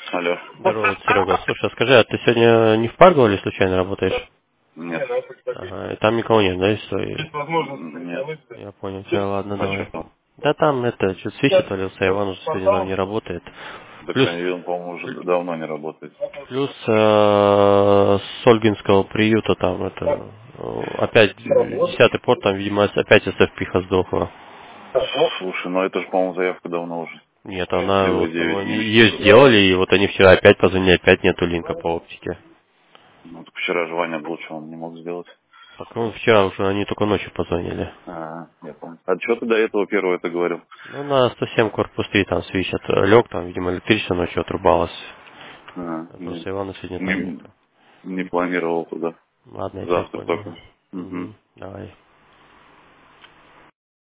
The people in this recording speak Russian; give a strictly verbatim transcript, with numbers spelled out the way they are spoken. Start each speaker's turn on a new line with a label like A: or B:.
A: Алло.
B: Здорово, Серега. Слушай, а скажи, а ты сегодня не в Паргово случайно работаешь?
A: Нет.
B: Ага, и там никого нет, да, из своей?
A: Нет.
B: Я понял. Все, ладно,
A: А что
B: давай.
A: там?
B: Да там это, что-то свищ отвалился, Иван уже сегодня нам не работает.
A: Так
B: Плюс,
A: он, по-моему, уже давно не работает.
B: плюс э, с Ольгинского приюта там это, э, опять десятый порт, там, видимо, опять эс эф пиха сдохла.
A: Слушай, ну это же, по-моему, заявка давно уже.
B: Нет, она,
A: Либо
B: вот,
A: девять
B: они
A: дней.
B: ее сделали, и вот они вчера опять позвонили, опять нету линка по оптике.
A: Ну, так вчера же Ваня был, что он не мог сделать.
B: Так, ну, вчера уже они только ночью позвонили.
A: А, я помню. А что ты до этого первого это говорил?
B: Ну, на сто семь корпус три там свищ от, лег, там, видимо, электричество ночью отрубалось.
A: А, не,
B: Просто Ивана сегодня там нет.
A: не, не планировал туда.
B: Ладно, я тебя
A: Завтра
B: понял.
A: только. Угу.
B: Угу.